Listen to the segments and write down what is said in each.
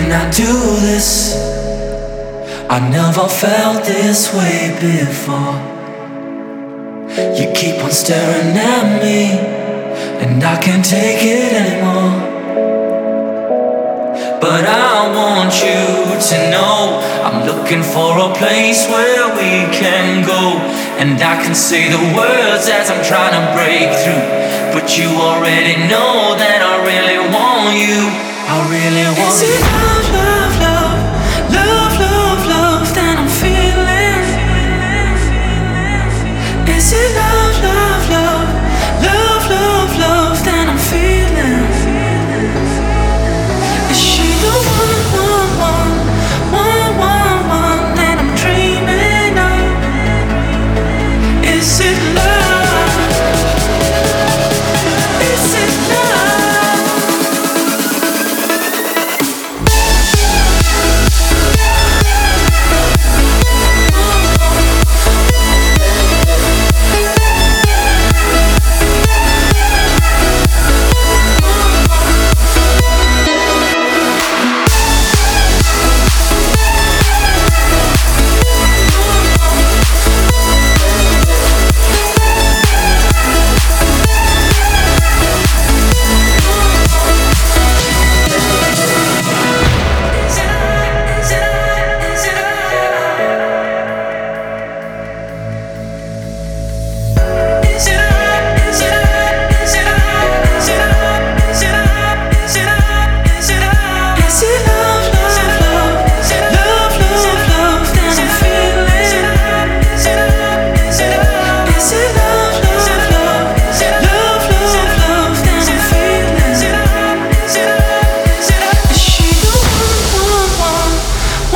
I do this, I never felt this way before. You keep on staring at me, and I can't take it anymore. But I want you to know I'm looking for a place where we can go. And I can say the words as I'm trying to break through, but you already know that I really want you. I really want you. Is it love, love, love, love, love, love that I'm feeling? Is it love, love, love, love, love, love that I'm feeling? Is she the one that I'm dreaming of? Is it love? Is it love?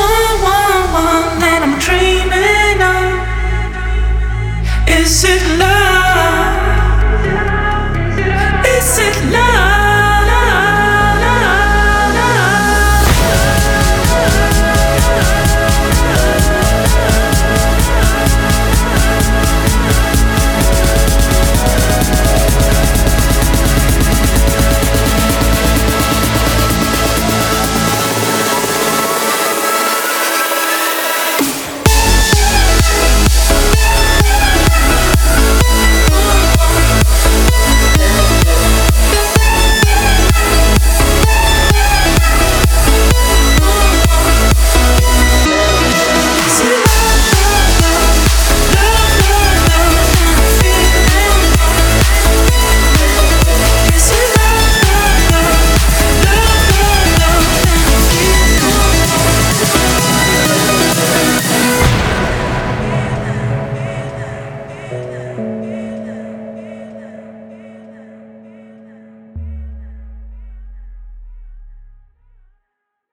Is it love?